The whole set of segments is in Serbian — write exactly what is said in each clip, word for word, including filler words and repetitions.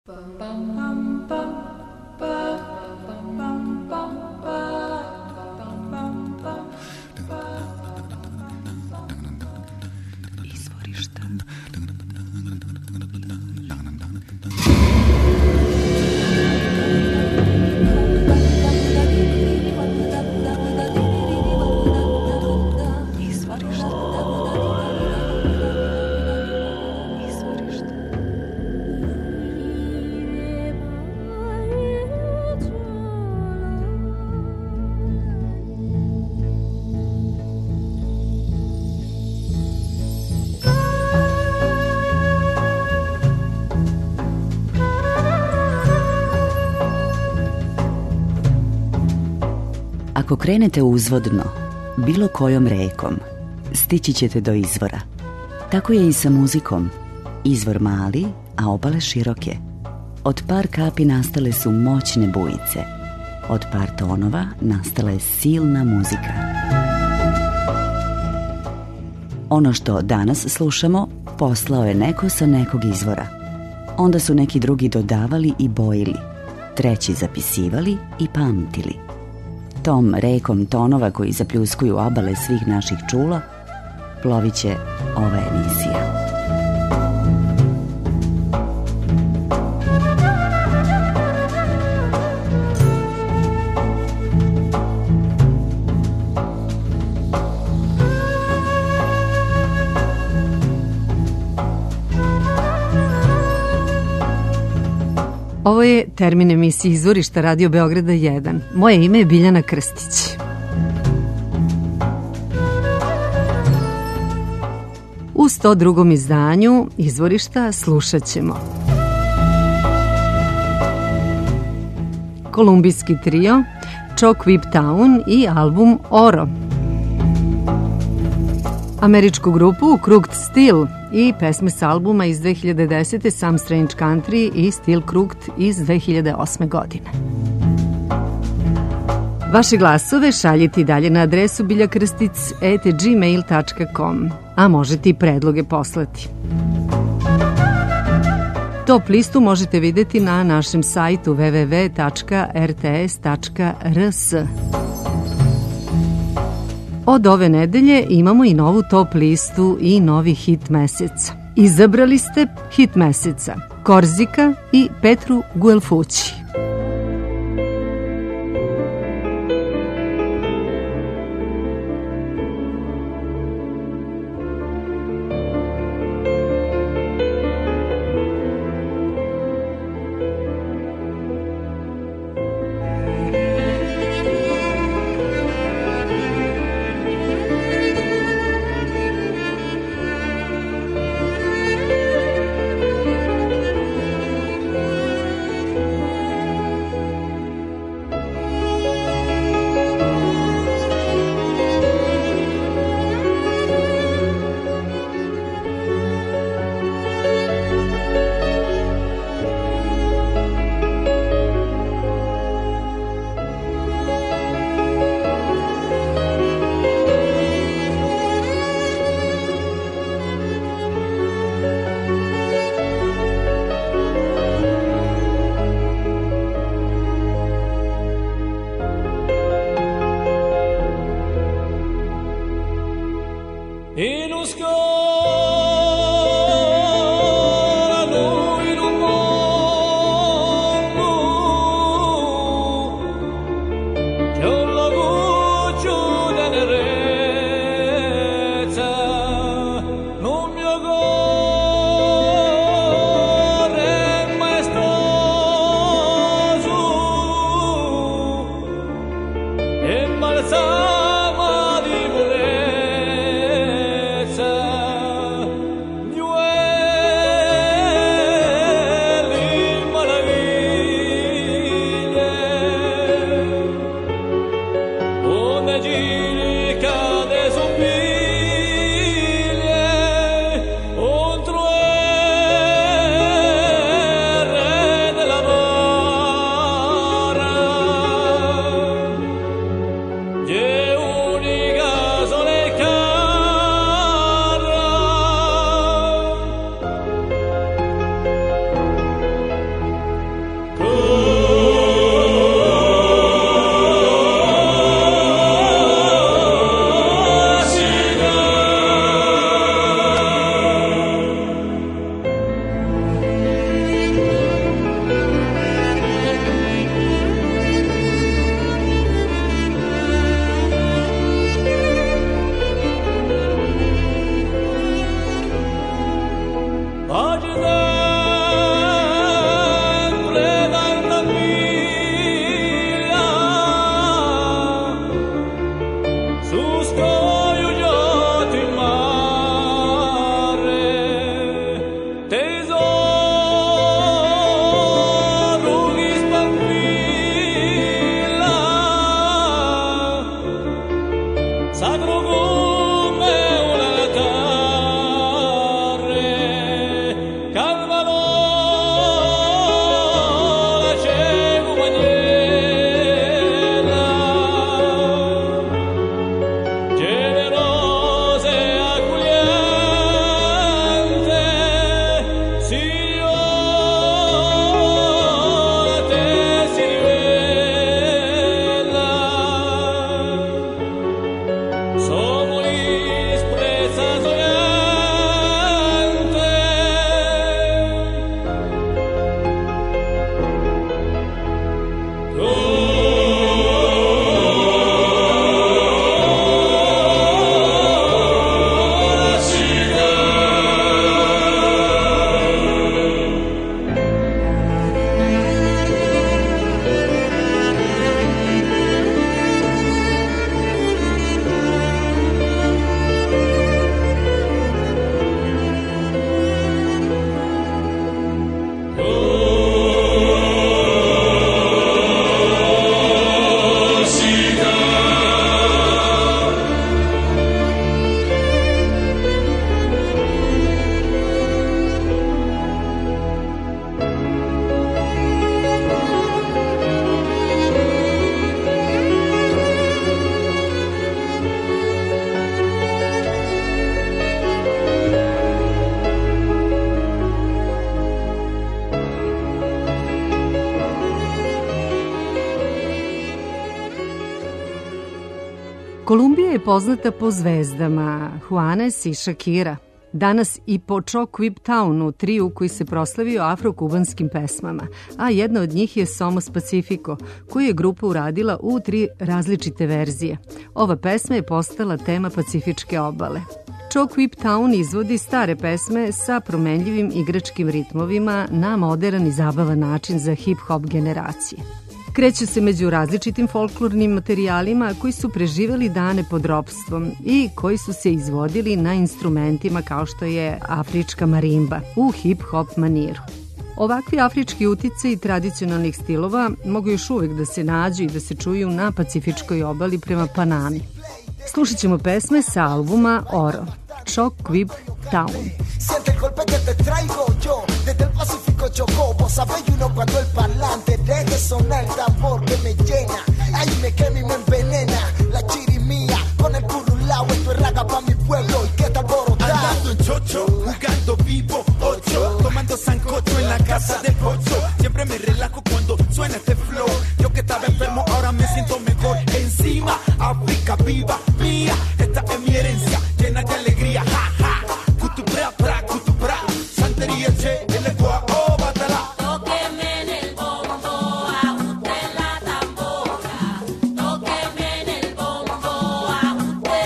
Ako krenete uzvodno, bilo kojom rekom, stići ćete do izvora. Tako je i sa muzikom. Izvor mali, a obale široke. Od par kapi nastale su moćne bujice. Od par tonova nastala je silna muzika. Ono što danas slušamo poslao je neko sa nekog izvora. Onda su neki drugi dodavali i bojili, treći zapisivali i pamtili. Tom rekom tonova koji zapljuskuju obale svih naših čula plovit će ova emisija. Ovo je termin emisije Izvorišta Radio Beograda jedan. Moje ime je Biljana Krstić. U sto drugom izdanju Izvorišta slušat ćemo kolumbijski trio Chalk Whip Town i album Oro, američku grupu Crooked Steel i pesme s albuma iz dve hiljade desete Some Strange Country i Steel Crooked iz dve hiljade osme godine. Vaše glasove šaljite dalje na adresu biljakrstic at gmail dot com, a možete i predloge poslati. Top listu možete vidjeti na našem sajtu w w w dot r t s dot r s. Od ove nedelje imamo i novu top listu i novi hit meseca. Izabrali ste hit meseca Korzika i Petru Guelfući. Kolumbija je poznata po zvezdama Juanes i Shakira. Danas i po Choc-Whip Townu, triju koji se proslavio afro-kubanskim pesmama, a jedna od njih je Somos Pacifico, koju je grupa uradila u tri različite verzije. Ova pesma je postala tema pacifičke obale. Choc-Whip Town izvodi stare pesme sa promenljivim igračkim ritmovima na modern i zabavan način za hip-hop generacije. Kreće se među različitim folklornim materijalima koji su preživeli dane pod ropstvom i koji su se izvodili na instrumentima kao što je afrička marimba u hip-hop maniru. Ovakvi afrički utice i tradicionalnih stilova mogu još uvek da se nađu i da se čuju na pacifičkoj obali prema Panami. Slušat ćemo pesme sa albuma Oro, Choc-Whip Town. Siente el golpe que te traigo yo, desde el Pacífico Chocó. Vos sabés uno cuando el parlante deje sonar el tambor que me llena. Ahí me quema y me envenena la chirimía con el curulao. Esto es raga pa' mi pueblo y que está alborotado. Andando en chocho, jugando vivo ocho, tomando sancocho en la casa del pocho. Siempre me relajo cuando suena este flow. Yo que estaba enfermo ahora me siento mejor. Encima, África viva mía, esta es mi herencia llena de alegría. Ja, ja. Cutupra, pra, cutupra, santería, che, el ecuador, oh, batala. Tóqueme en el bombo, ajuste en la tambora. Tóqueme en el bombo, ajuste.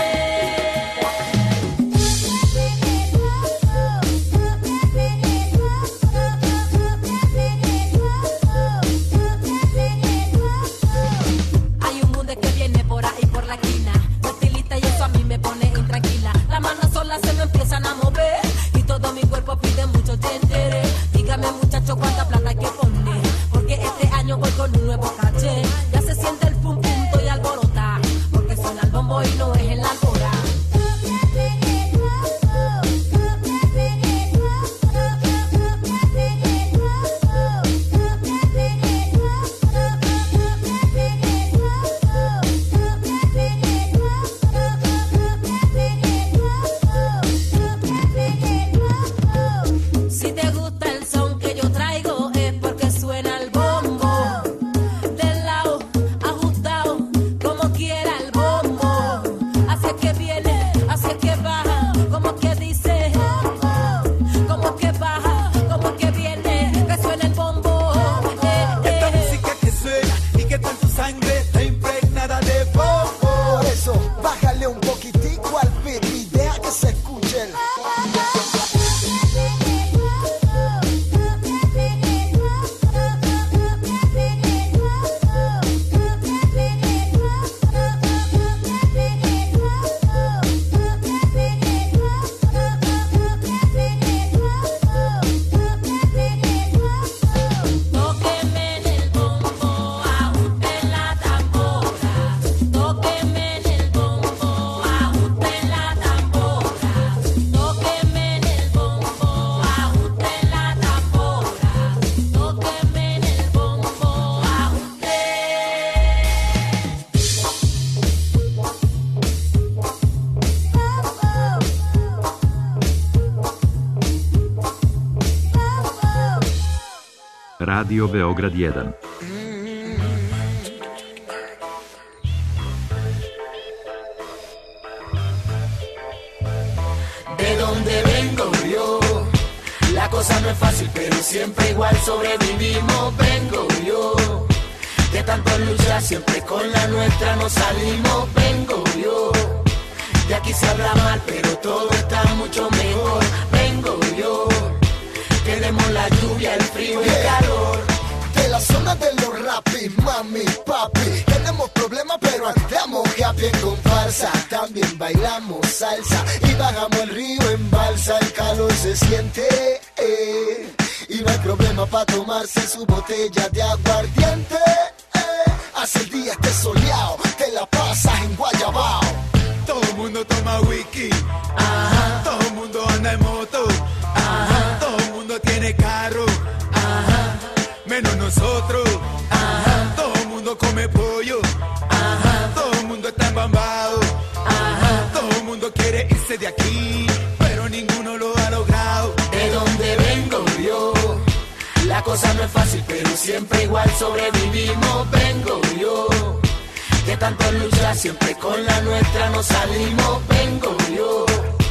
Hay un mundo que viene por ahí por la esquina, no estilita y eso a mí me pone intranquila. Las manos solas se me empiezan a mover y todo mi cuerpo pide mucho chentere. Dígame muchacho cuánta plata hay que poner, porque este año voy con un nuevo caché. Ya se siente el pum pum, estoy alborota, porque suena el bombo y no es en la albora. Si te gusta el son que yo traigo es porque suena el bombo, del lado, ajustado, como quiera el bombo. Así es que viene, así es que baja, como que dice, como que baja, como que viene, que suena el bombo. Eh, eh. Esta música que suena y que está en tu sangre está impregnada de bombo. Por eso, bájale un poquitico al beat y deja que se escuche el... Tóqueme en el bombo, ajuste en la tambora. Tóqueme en el bombo, ajuste en la tambora. Tóqueme en el bombo, ajuste en la tambora. Tóqueme en el bombo, ajuste. Radio Beograd jedan. De donde vengo yo, la cosa no es fácil, pero siempre igual sobrevivimos. Vengo yo, de tanto luchar, siempre con la nuestra nos salimos. Vengo yo, de aquí se habla mal, pero todo está mucho mejor. Vengo yo, queremos la lluvia, el frío y el calor. De la zona de los rapis, mami, papi, tenemos problemas pero andamos happy en comparsa. También bailamos salsa y bajamos el río en balsa. El calor se siente eh, y no hay problema para tomarse su botella de aguardiente. Eh, hace el día esté soleado, te la pasas en Guayabao. Todo el mundo toma whisky, ajá. Todo el mundo anda en moto, ajá. Todo el mundo tiene carro, ajá. Menos nosotros, ajá. Todo el mundo come pollo, ajá. Todo el mundo está embambado, ajá. Todo el mundo quiere irse de aquí, pero ninguno lo ha logrado. De donde vengo yo, la cosa no es fácil, pero siempre igual sobrevivimos. Vengo yo, de tanto luchar siempre con la nuestra nos salimos. Vengo yo,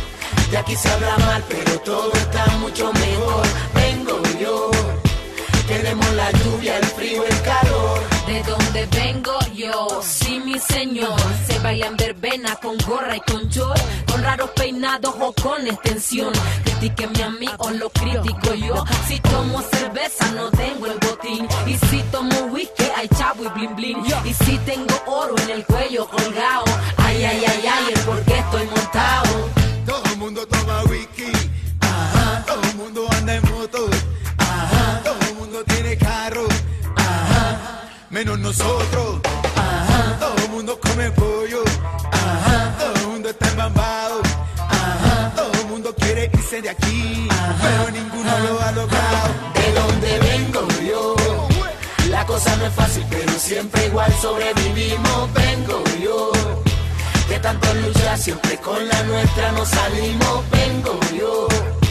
de aquí se habla mal, pero todo está mucho mejor. Vengo yo, queremos la lluvia, el frío, el calor. De donde vengo yo, sí mi señor, se baila en verbena con gorra y con short, con raros peinados o con extensión. Critíquenme a mí o lo critico yo. Si tomo cerveza no tengo el botín, y si tomo whisky hay chavo y blin blin, y si tengo oro en el cuello colgado, ay ay ay ay, el por qué estoy montado. Todo el mundo toma whisky, ajá. Todo el mundo anda en moto, ajá. Todo el mundo tiene carro, ajá. Menos nosotros, ajá. Todo el mundo come pollo, ajá. Todo el mundo está embambado, ajá. Todo el mundo quiere irse de aquí, ajá. Pero ninguno ajá. Lo ha logrado. De donde vengo yo, la cosa no es fácil, pero siempre igual sobrevivimos. Vengo yo, de tanto luchar siempre con la nuestra nos salimos. Vengo yo,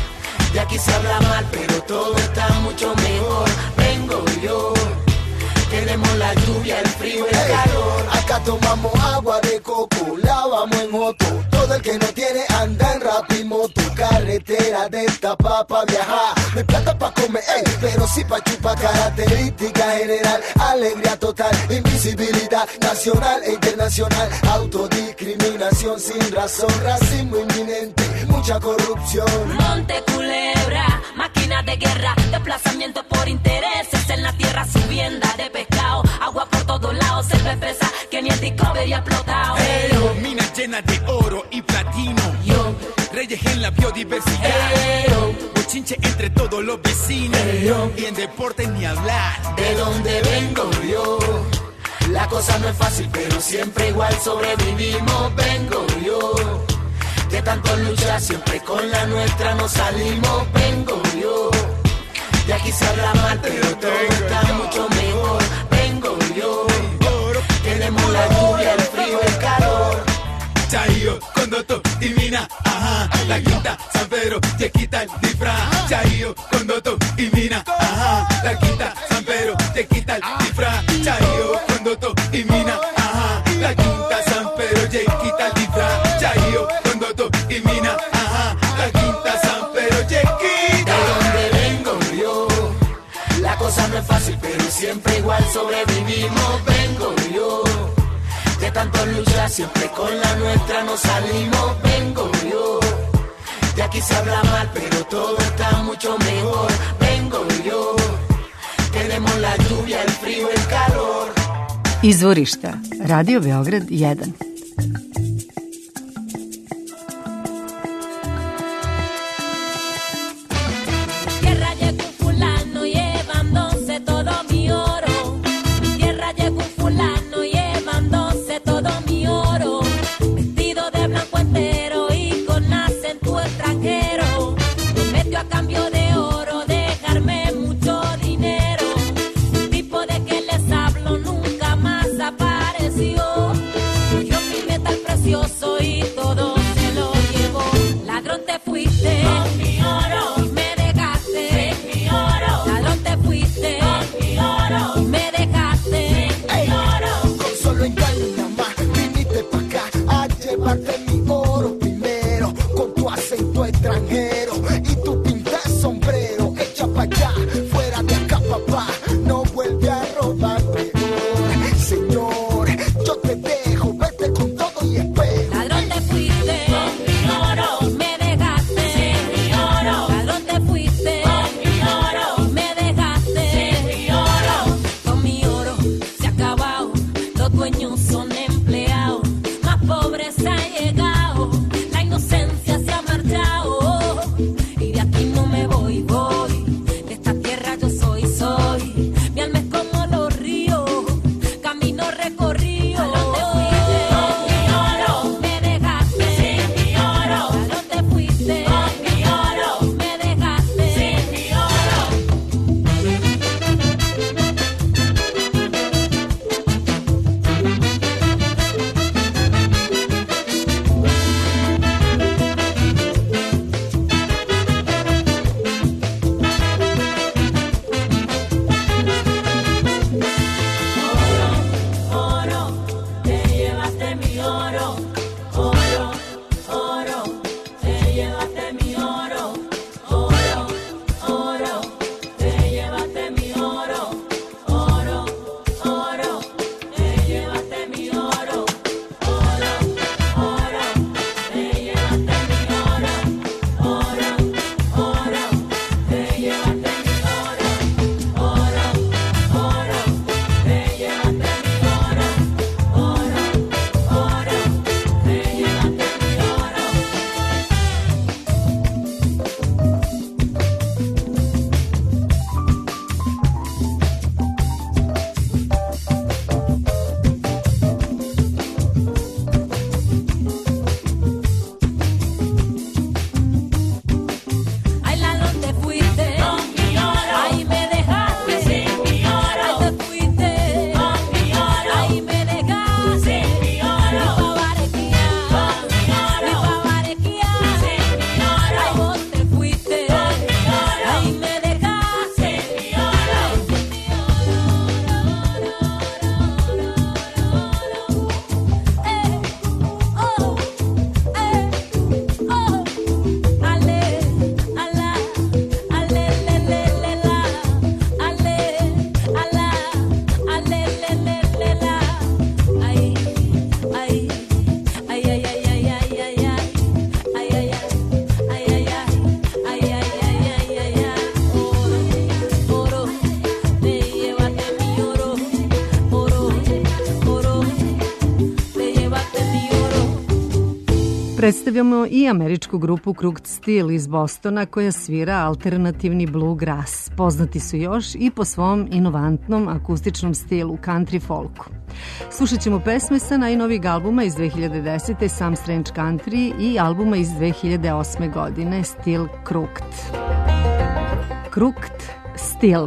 de aquí se habla mal, pero todo está mucho mejor. Vengo yo, queremos la lluvia, el frío, el hey, calor. Acá tomamos agua de coco, lavamos en moto. Todo el que no tiene anda en rapimoto. Carretera de esta pa' viajar. No hay plata pa' comer, ey, pero sí pa' chupar. Característica general, alegría total, invisibilidad nacional e internacional. Autodiscriminación sin razón, racismo inminente, mucha corrupción. Monte Culebra, máquina de guerra, desplazamiento por intereses en la tierra, subienda de pescado, agua por todos lados, selva espesa que ni el Discovery ha explotado. Hey, yo. Minas llenas de oro y platino, yo. Reyes en la biodiversidad, hey, yo. Bochinche entre todos los vecinos, hey, yo. Y en deporte ni hablar. De donde vengo yo, la cosa no es fácil, pero siempre igual sobrevivimos. Vengo yo, de tanto luchar siempre con la nuestra nos salimos. Vengo yo, de aquí se habla mal, pero todo está mucho mejor. Vengo yo, queremos la lluvia, el frío, el calor. Chayo, Condoto y Mina, ajá. La quinta, San Pedro, te quita el disfraz. Chayo, Condoto y Mina, ajá. La quinta, San Pedro, te quita el disfraz. Chayo, Condoto y Mina, ajá. La quinta, San Pedro, te quita el disfraz. Chayo, Condoto y Mina, ajá. La quinta, San Pedro, te quita. De donde vengo yo, la cosa no es fácil, pero siempre igual sobrevivimos. Vengo yo, de tanto luchar siempre con la nuestra nos salimos. Vengo yo, de aquí se habla mal, pero todo está mucho mejor. Vengo yo, queremos la lluvia, el frío, el calor. Izvorišta, Radio Beograd jedan. Yo Predstavljamo i američku grupu Crooked Steel iz Bostona koja svira alternativni bluegrass. Poznati su još i po svom inovantnom akustičnom stilu country folku. Slušat ćemo pesme sa najnovijeg albuma iz dve hiljade desete. Some Strange Country i albuma iz dve hiljade osme. godine Still Crooked. Crooked Steel.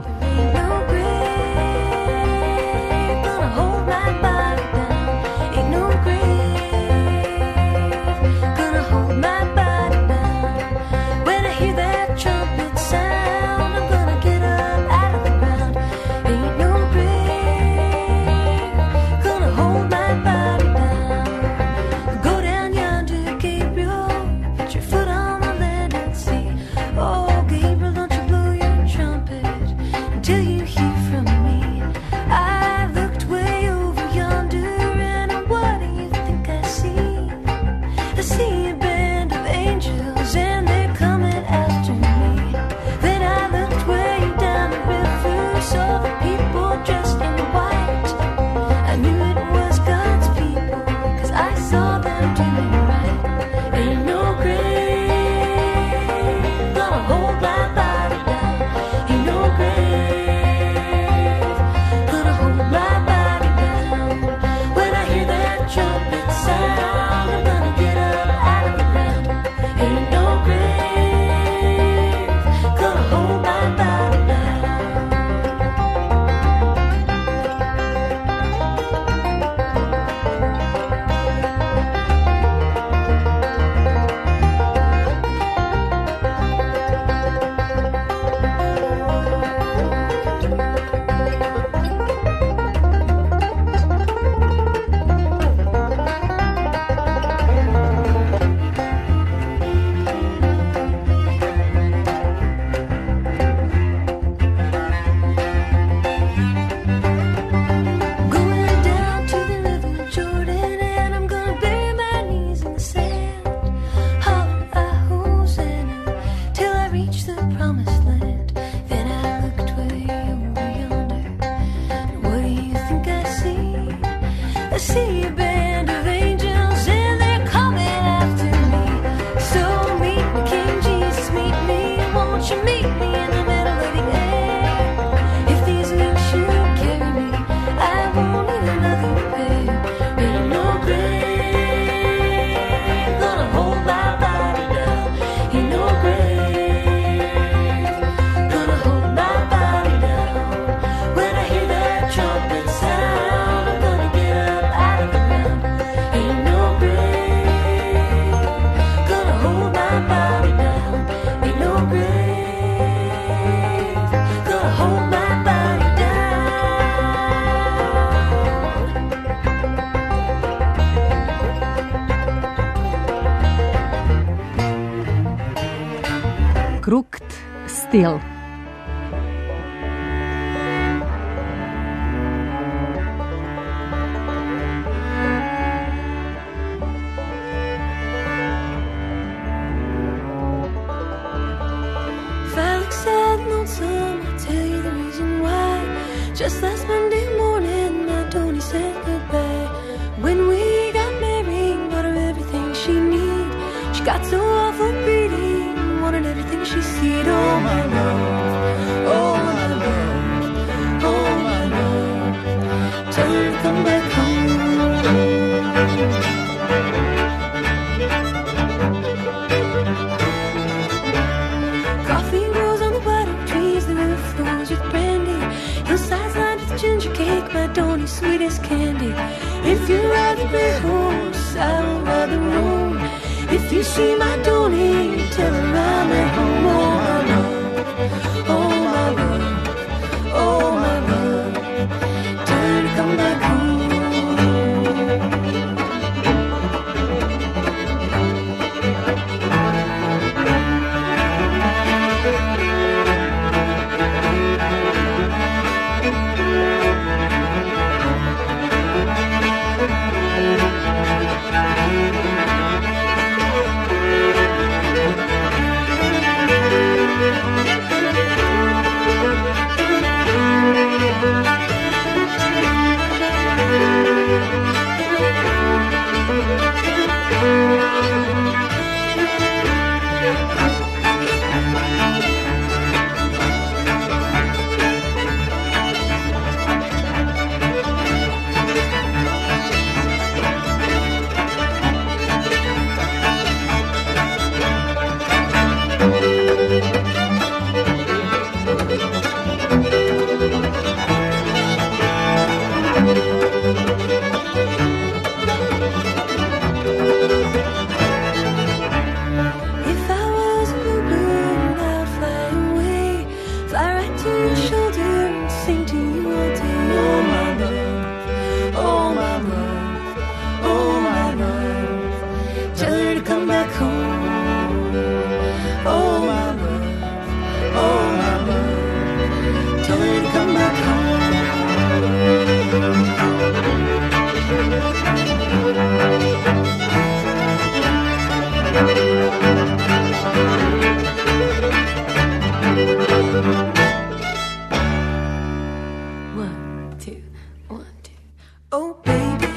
Crooked Steel. Just last Monday morning, my Tony said goodbye. When we got married, bought her everything she needed. She got so awful pretty, wanted everything she said. Oh my love, oh my love, oh my love. Tell her to come back home. Coffee grows on the bottom trees, the river flows with brandy. Hillsides lined with ginger cake, my Donny, sweetest candy. If you ride the gray horse, I will ride the roan. If you see my Donny, tell her I'm at home. Oh my love, oh my love, oh my love. Tell her to come back home. one, two, one, two. Oh, baby.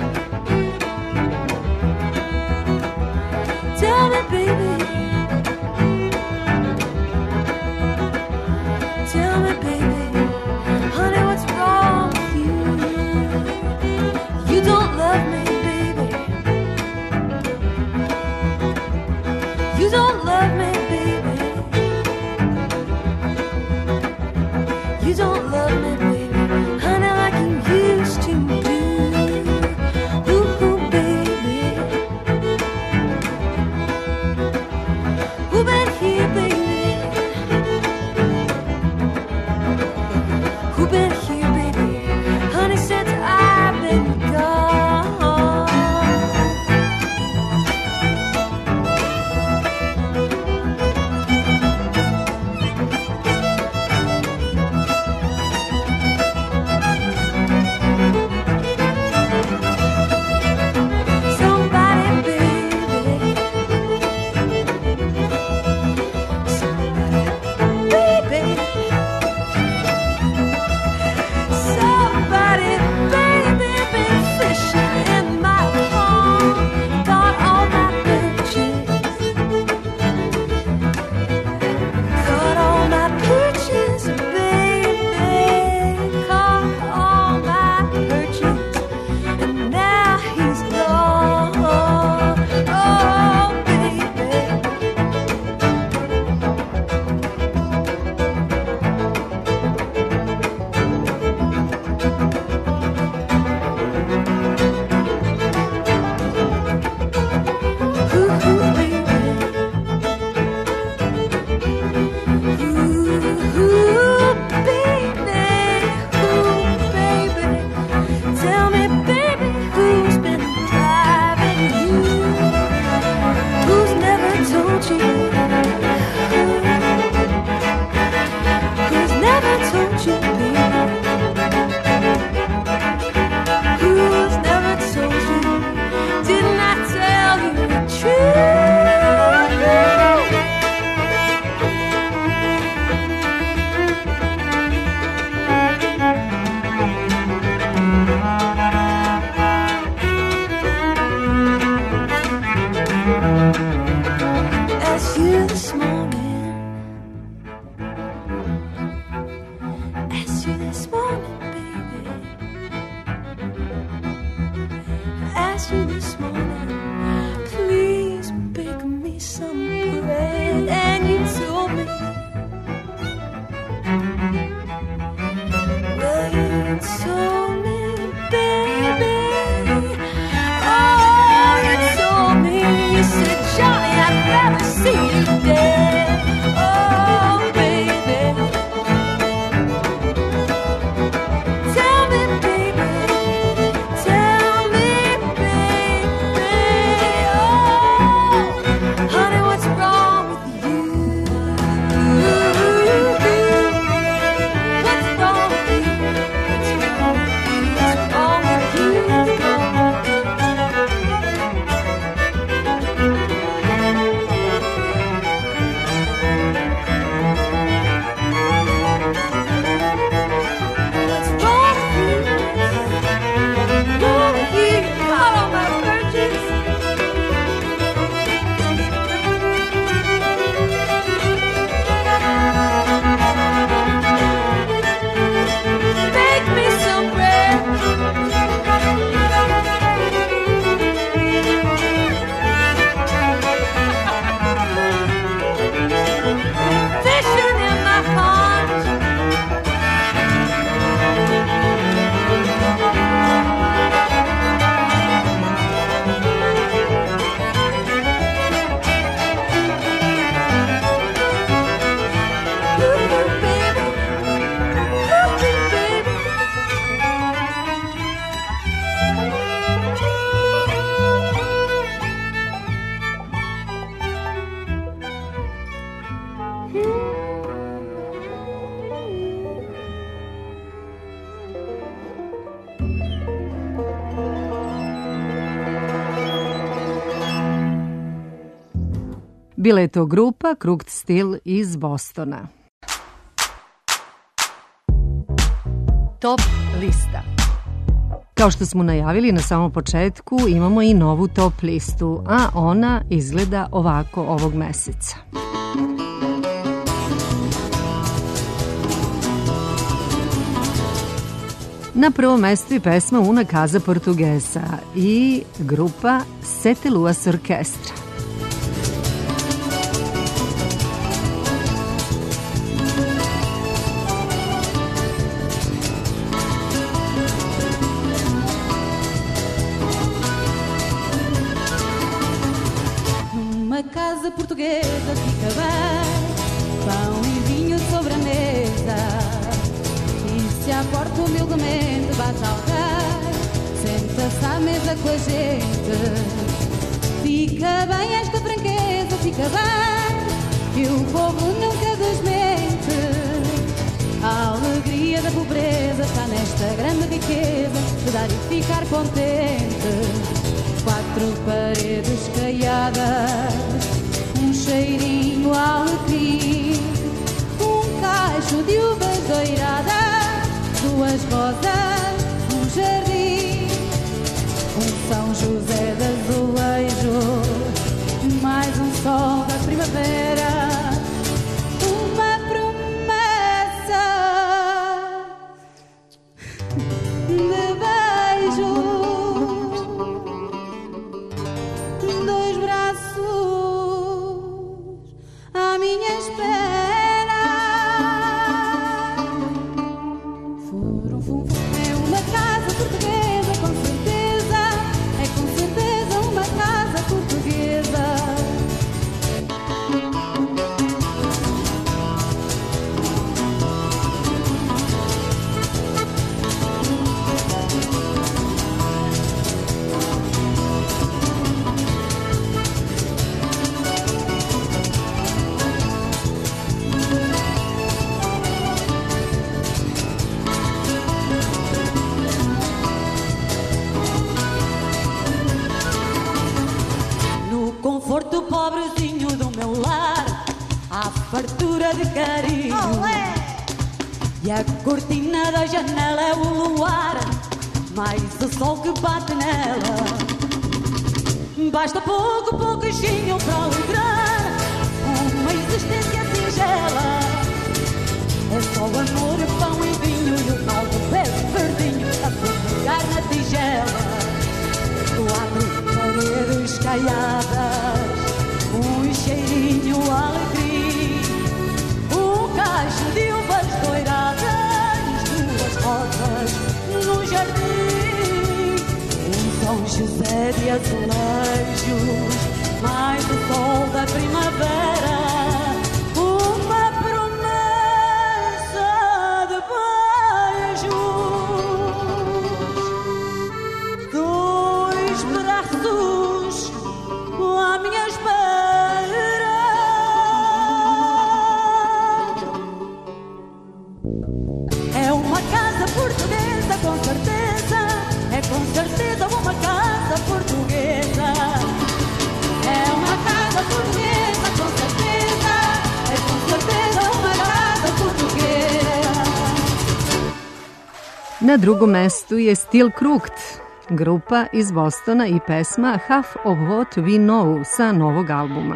Tell me, baby. Tell me, baby. Honey, what's wrong with you? You don't love me, baby. You don't love me, baby. You don't love me, baby. Honey, like you used to do. Ooh, ooh, baby. Who been here, baby? Who been here, baby? Honey, since I've been gone. Somebody, baby. Somebody, baby. Somebody, baby, been fishing in my pond, got all my pictures, got all my pictures, baby, got all my pictures, and now he's gone. Oh, baby. Ooh, baby. Ooh, baby. Ooh, baby. Tell me, baby, who's been driving you? Who's never told you? Who's never told you, baby? Who's never told you? Didn't I tell you the truth? Asked you this morning. Asked you this morning, baby. Asked you this morning, please bake me some bread, and you told me, well, you told me, baby, oh, you told me, you said, Johnny, I'd rather see you dead, oh, baby. Tell me, baby. Tell me, baby. Oh, honey, what's wrong with you? What's wrong with you? What's wrong with you? What's wrong with you? What's wrong with you? Wrong with you? Got all my virgins. Make me some bread. Fishing in my pond. Ooh, baby. Ooh, baby. Bila je to grupa Crooked Still iz Bostona. Top lista. Kao što smo najavili na samom početku, imamo i novu top listu, a ona izgleda ovako ovog meseca. Na prvom mestu je pesma Una Casa Portuguesa i grupa Sete Luas Orkestra. Numa casa portuguesa fica bem, pão e vinho sobre a mesa. Se aporta humildemente, bate ao rei, senta-se à mesa com a gente. Fica bem esta franqueza, fica bem, que o povo nunca desmente. A alegria da pobreza está nesta grande riqueza de dar e ficar contente. Quatro paredes caiadas, um cheirinho alecrim, um cacho de uvas doiradas, duas rosas, um jardim, um São José de azulejo, mais um sol da primavera, uma promessa de beijo, dois braços à minha espera. Conforto pobrezinho do meu lar, há fartura de carinho. Olé! E a cortina da janela é o luar, mais o sol que bate nela. Basta pouco, pouquinho para alegrar uma existência singela. É só amor, pão e vinho e o tal do beijo verdinho a pegar na tigela. Quatro paredes caiadas, um cheirinho alecrim, um cacho de uvas doiradas, duas rosas no jardim, um São José de azulejos, mais o sol da primavera, uma promessa de beijos, dois braços à minha espera. É uma casa portuguesa, com certeza. É com certeza uma casa portuguesa. É uma casa portuguesa, com certeza. É com certeza uma casa portuguesa. Na drugom mestu je Steel Crooked, grupa iz Bostona i pesma Half of What We Know sa novog albuma.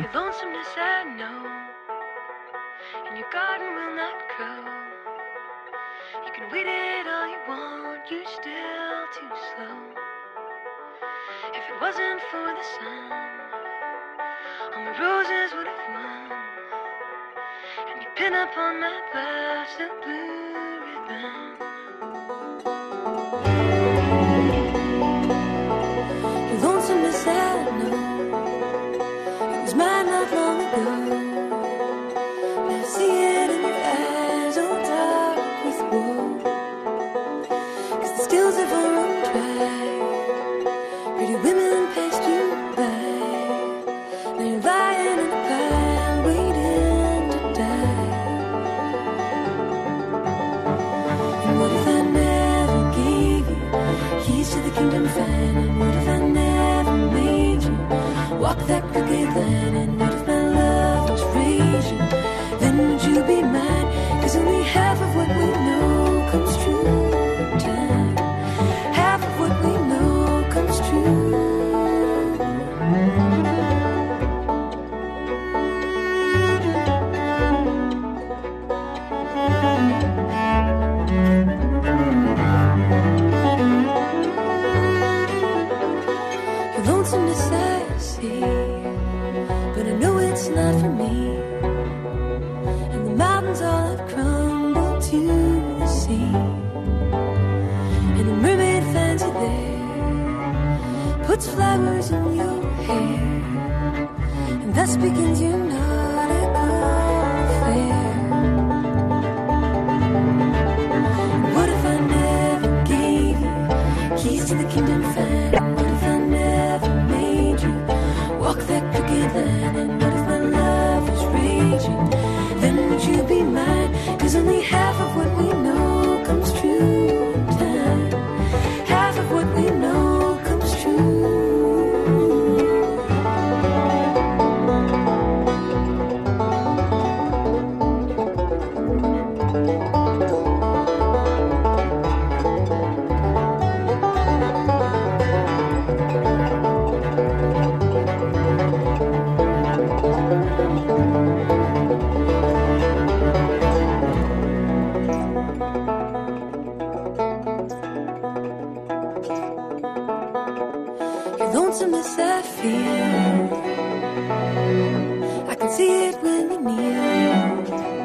Walk that crooked line, and what if my love was raging? Then would you be mine? Cause only half of what we know comes true. puts flowers in your hair, and thus begins your nautical affair. What if I never gave you keys to the kingdom fan? What if I never made you walk that crooked line? And what if my love was raging? Then would you be mine? 'Cause only half of what we know comes true in time. Half of what we know comes true. Your lonesomeness I feel, I can see it when you kneel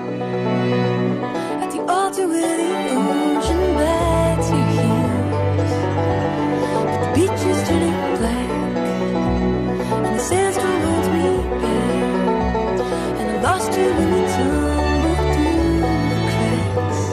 at the altar where the ocean bites your heels. But the beach is turning black, and the sandstorm holds me back, and I lost you when we tumbled through the cracks.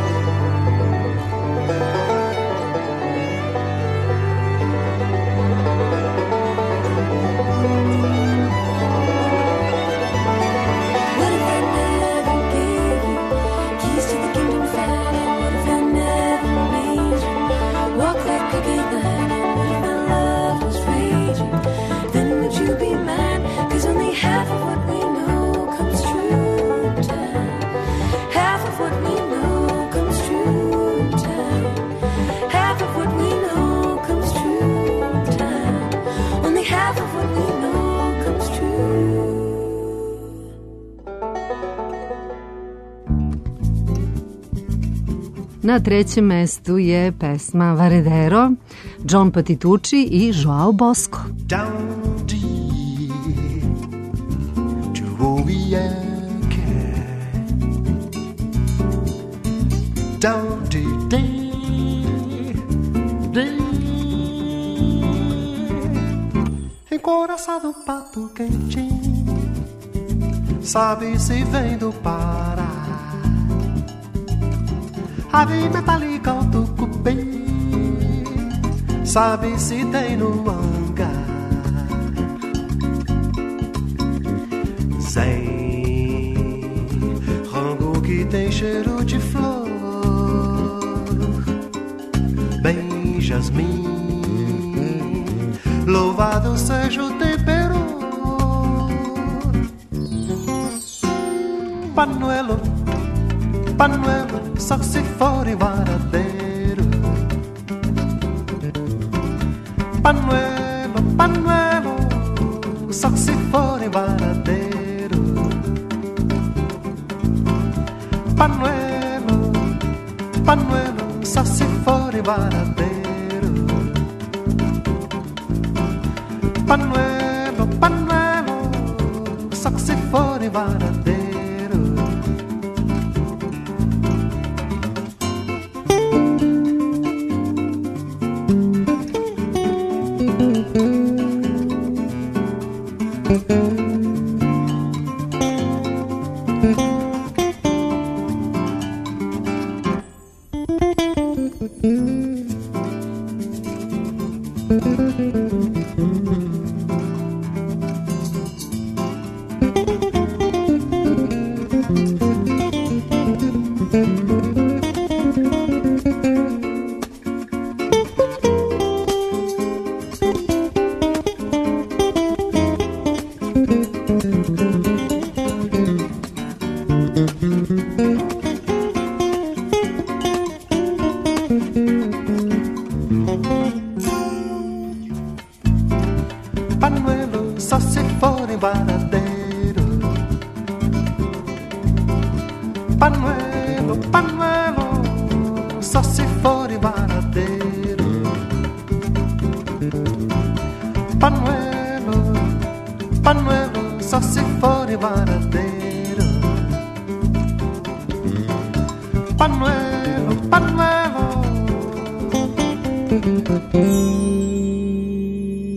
What if I never gave you keys to the kingdom fan? And what if I never made you walk that crooked line? And what if my love was raging? Then would you be mine? 'Cause only half of what we know comes true in time. Half of what we know comes true in time. Half of what we know comes true in time. Only half of what we know comes true. Na trećem mestu je pesma Varedero, John Patitucci i Joao Bosco. Down deep to Oiaque, down deep, deep, deep, encoraçado pato quentinho, sabe se vem do Pará. Ave metálica ao tucupi, sabe se tem no hangar. Zé, rango que tem cheiro de flor, bem jasmim, louvado seja o tempero. Panuelo, panuelo, só se for em Varadeiro. Panuelo, panuelo, só se for em Varadeiro. Panuelo, panuelo, só se for em Varadeiro. Panuelo, panuelo, só se for em Varadeiro. Panuelo, só se for em Varadeiro. Panuelo, panuelo, só se for em Varadeiro. Panuelo, panuelo, só se for em Varadeiro. Panuelo, panuelo.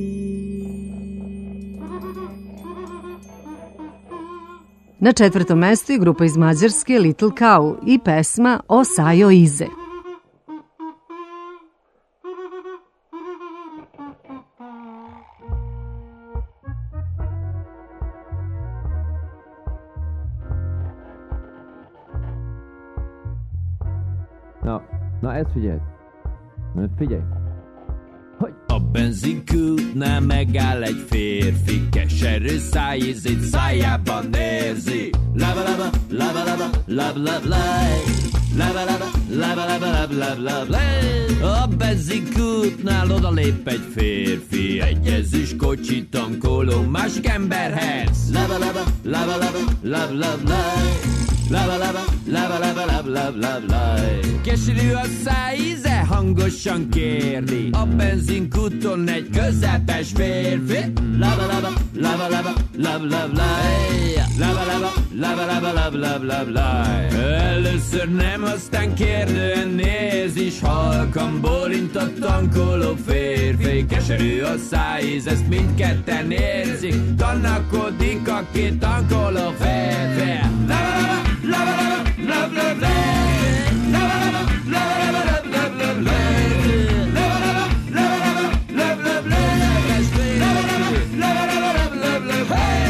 Na četvrtom mestu je grupa iz Mađarske Little Cow i pesma O Sajo Ize. Na, na ezt figyelj! Figyelj! A benzinkútnál megáll egy férfi, keserű szájízét szájában érzi. Lava lava, lava lava, lava lava laj. Lava lava, lava lava, lava lava lava laj. A benzinkútnál odalép egy férfi, egy ezüst kocsit tankoló másik emberhez. Lava lava, lava lava, lava lava laj. Lava lava, lava lava, lava lava lava laj. Keserű a szájíze, hangosan kérdi a benzinkúton egy közepes férfi. Lava lava, lava lava, lava lava laj. Lava lava, lava lava, lava lava lava laj. Először nem, aztán kérdően néz is, halkan bólint a tankoló férfi. Keserű a szájíz, ezt mindketten érzik, tanakodik a két tankoló férfi. Lava lava, lava lava, lava lava laj. Lava lava, lava lava, lava lava laj. Lava lava, lava lava, lava lava laj. Lava lava, lava lava, lava lava laj.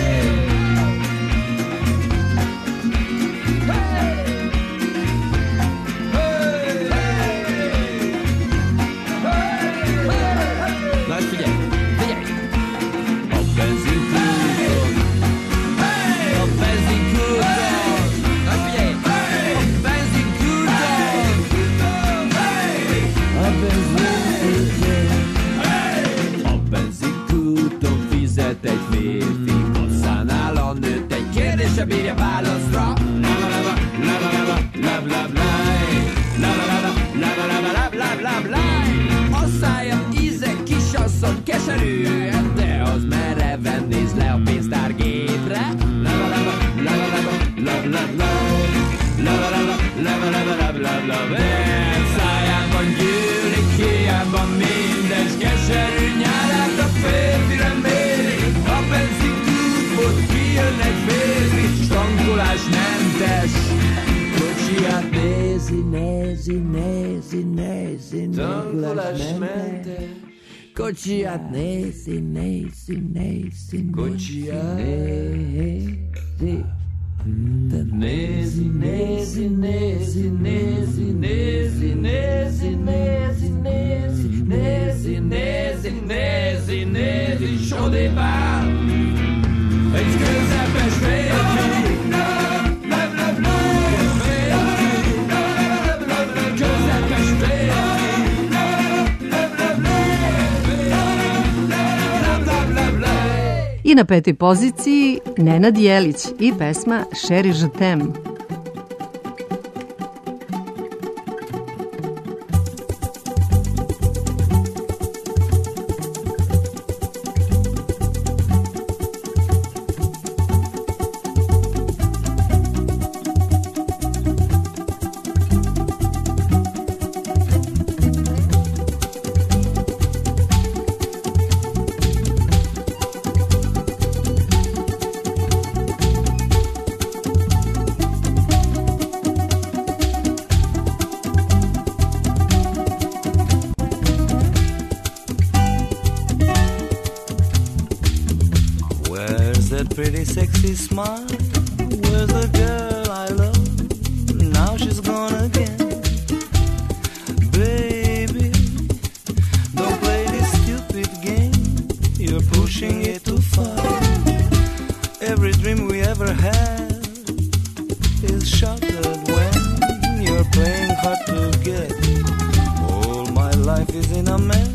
Egy férfi hosszánál a nőt, egy kérdése bírja válaszra. Lava lava, lava lava, lava lava laj. Lava lava, lava lava, lava lava lava laj. A szája íze, kisasszony keserű, de az mereven néz le a pénztárgépre. Lava lava, lava lava, lava lava laj. Lava lava, lava lava, lava lava lava. Szájában gyűlik, hiába minden, s keserű nyálát a férfire méri. A benzinkútból kijön egy férfi, tankolásmentes. Kocsiját nézi, nézi, nézi, nézi, tankolásmentes. Kocsiját nézi, nézi, nézi, kocsiját nézi. Nézi, nézi, nézi, nézi, nézi, nézi, nézi, nézi, nézi, nézi, nézi, nézi, s odébb áll egy közepes férfi. Közepes férfi. I na petoj poziciji Nenad Jelić i pesma Chérie je t'aime. Pretty sexy smile, where's the girl I love? Now she's gone again. Baby, don't play this stupid game, you're pushing it too far. Every dream we ever had is shattered when you're playing hard to get. All my life is in a mess.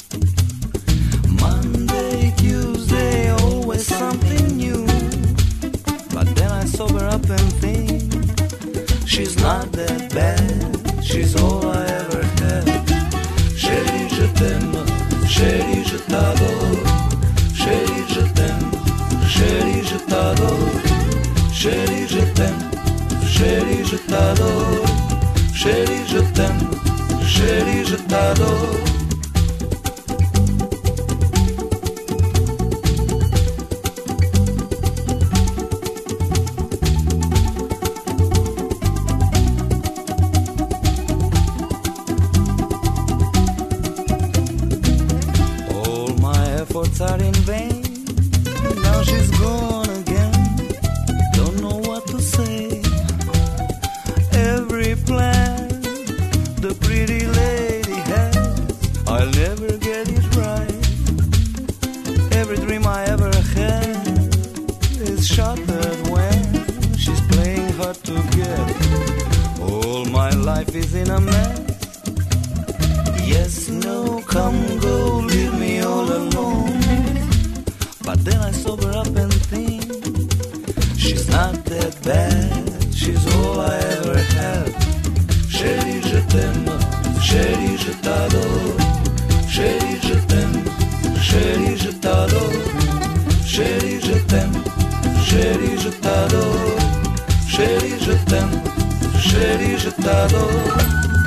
Monday, Tuesday, always something new. But then I sober up and think she's not that bad, she's all I ever had. Chérie, je t'aime, chérie, je t'adore. Chérie, je t'aime, chérie, je t'adore. Chérie, je t'aime, chérie, je t'adore. Chérie, je t'aime, chérie, je t'adore. efforts are in vain. Now she's gone again. Don't know what to say. Every plan the pretty lady has, I'll never get it right. Every dream I ever had is shattered when she's playing hard to get. All my life is in a mess. Yes, no, come go, leave me all alone. But then I sober up and think she's not that bad. She's all I ever had. Chérie, je t'aime, chérie, je t'adore. Chérie, je t'aime, chérie, je t'adore. Chérie, je t'aime, chérie, je t'adore. Chérie, je t'aime, chérie, je t'adore.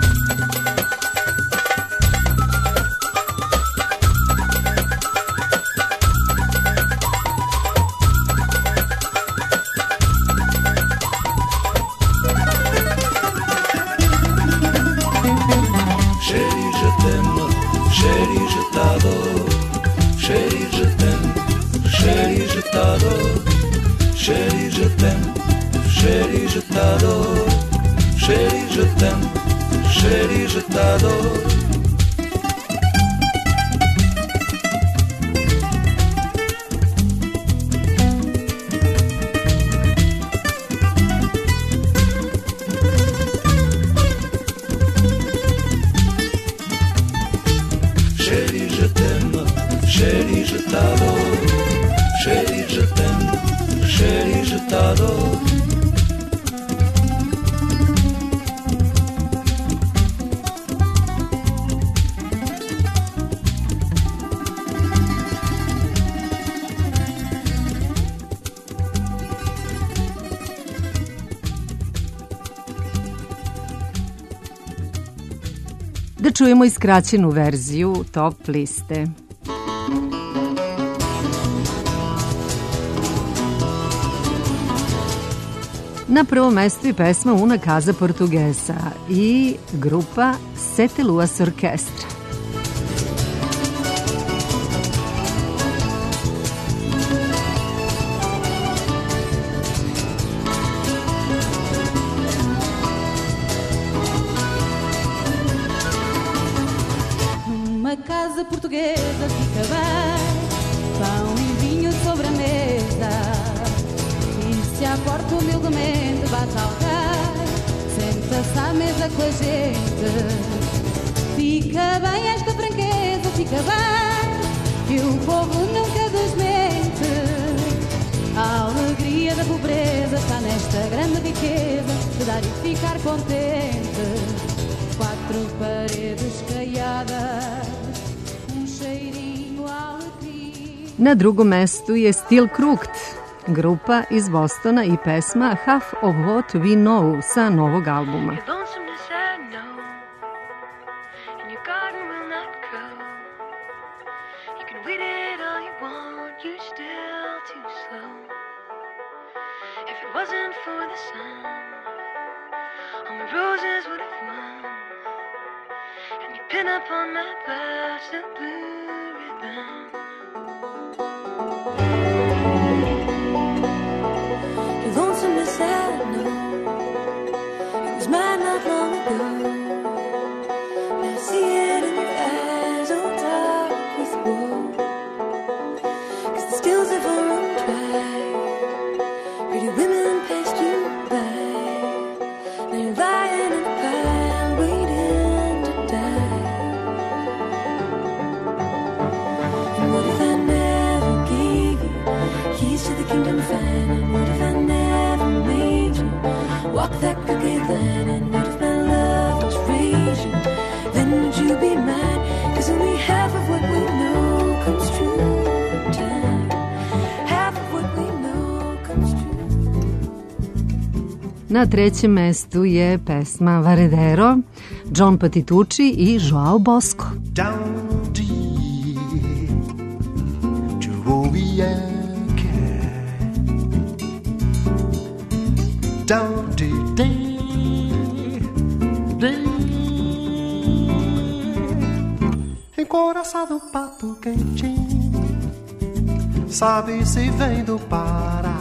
Chérie, je t'aime, chérie, je t'adore. Chérie, je t'aime, chérie, je t'adore. Chérie, je t'aime, chérie, je t'adore. Chérie, je t'aime, chérie, je t'adore. Da čujemo i skraćenu verziju top liste. Na prvom mestu je pesma Una Casa Portuguesa i grupa Sete Luas Orkestra. Uma casa portuguesa fica bem, pão e vinho sobre a mesa. Se à porta humildemente bate alguém, senta-se à mesa com a gente. Fica bem esta franqueza, fica bem, que o povo nunca desmente. A alegria da pobreza está nesta grande riqueza de dar e ficar contente. Quatro paredes caiadas, um cheirinho alecrim. Na drugom mestu je Stil Krukt, grupa iz Bostona i pesma Half of What We Know sa novog albuma. Pin up on my past and blue ribbon. You're lonesome and sad, no. It was mine not long ago. Now I see it in your eyes, all dark with woe. Cause the skills have all run dry. Pretty women passed you by. Now you're lying in the pile, waiting to die. Kingdom fine, and what if I never made you walk that crooked line? And what if my love was raging? Then would you be mine? Cause only half of what we know comes true in time. Half of what we know comes true. Na trećem mestu je pesma Varedero, John Patitucci i Joao Bosco. Down deep to Ovier. Down de day, day. Encoraçado pato quentinho, sabe se vem do Pará.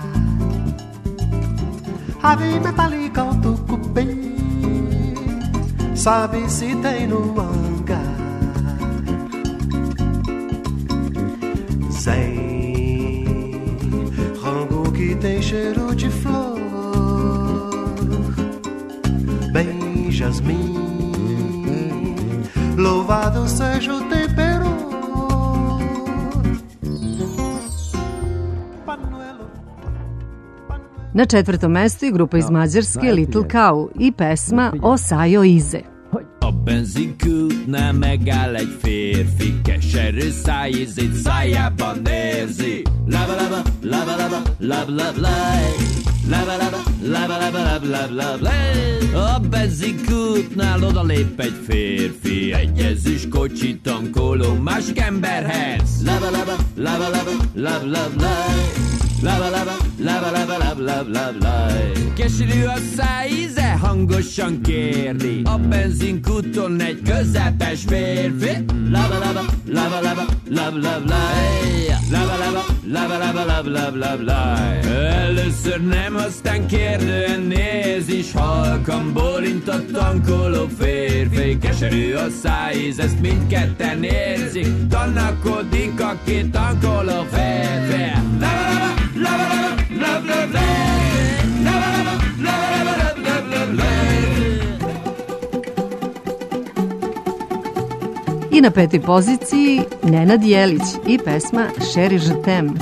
Ave metálica ao tucupim, sabe se tem no hangar. Sem rango que tem cheiro de flor, bem jasmim, louvado seja o tempero. Na četvrtom mestu je grupa iz Mađarske Little Cow i pesma Oszájo íze. A benzinkútnál megáll egy férfi, keserű szájízét szájában érzi. Lava lava, lava lava, lava lava laj. Lava lava, lava lava, lava lava lava laj. A benzinkútnál odalép egy férfi, egy ezüst kocsi tankoló másik emberhez. Lava lava, lava lava, lava lava laj. Lava lava, lava lava, lava lava lava laj. Keserű a szájíze, hangosan kérdi a benzinkúton egy közepes férfi. Lava lava, lava lava, lava lava laj. Lava lava, lava lava, lava lava lava laj. Először nem, aztán kérdően néz, és halkan bólint a tankoló férfi. Keserű a szájíz, ezt mindketten érzik, tanakodik a két tankoló férfi. Lava lava, lava lava, lava lava laj. Lava lava, lava lava, lava lava laj. I na petoj poziciji Nenad Jelić i pesma Chérie je t'aime.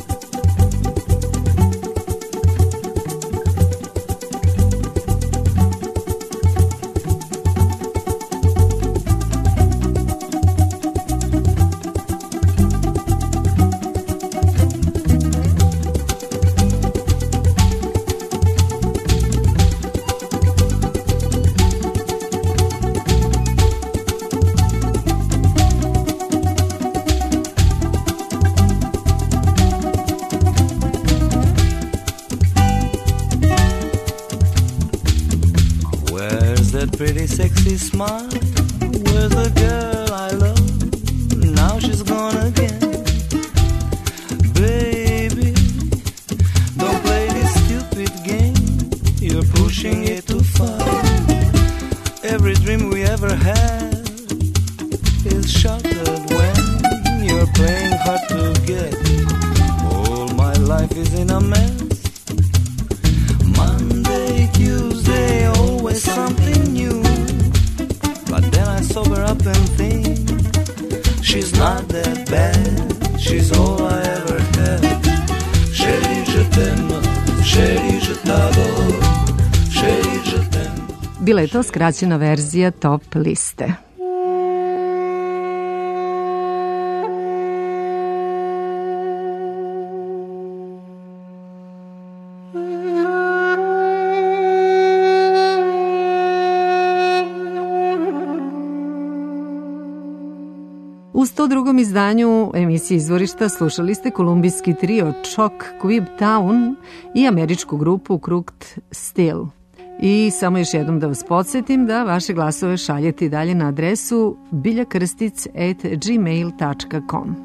Pretty sexy smile, where's the girl I love? Now she's gone again. Baby, don't play this stupid game, you're pushing it too far. Every dream we ever had is shattered when you're playing hard to get. All my life is in a mess. Monday, Tuesday, always something new. But then I sober up and think she's not that bad, she's all I ever had. Chérie, je t'aime, chérie, je t'adore, chérie, je t'aime. Bila je to skraćena verzija top liste. U sto drugom izdanju emisije Izvorišta slušali ste kolumbijski trio Choc Quib Town i američku grupu Crooked Still. I samo još jednom da vas podsjetim da vaše glasove šaljete dalje na adresu biljakrstic at gmail dot com.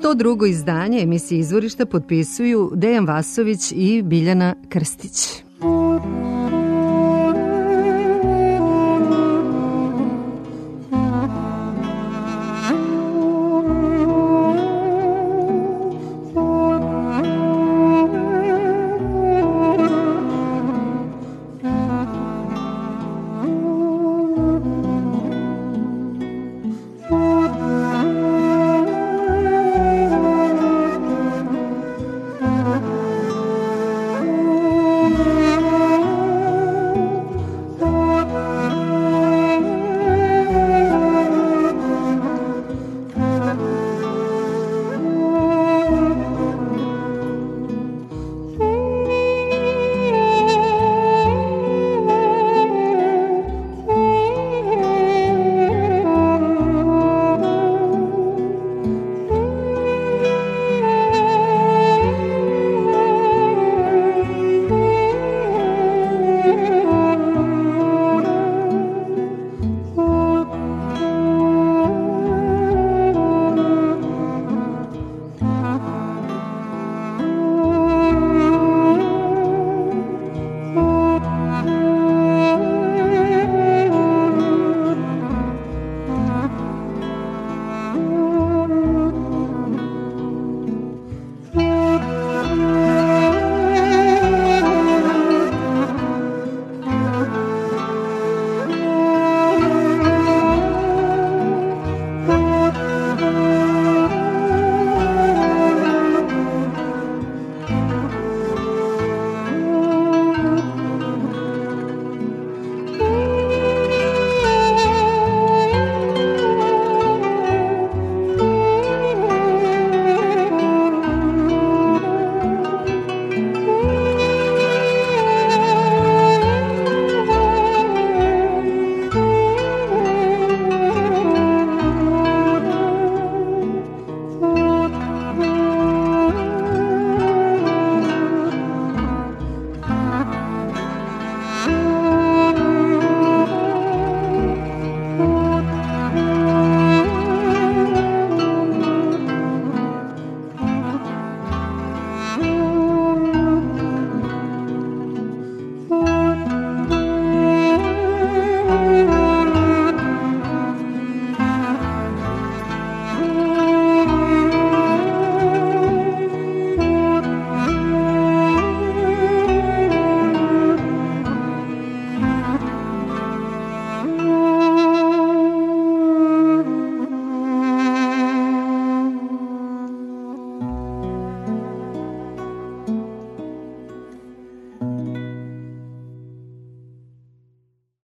sto drugo izdanje emisije Izvorišta potpisuju Dejan Vasović i Biljana Krstić.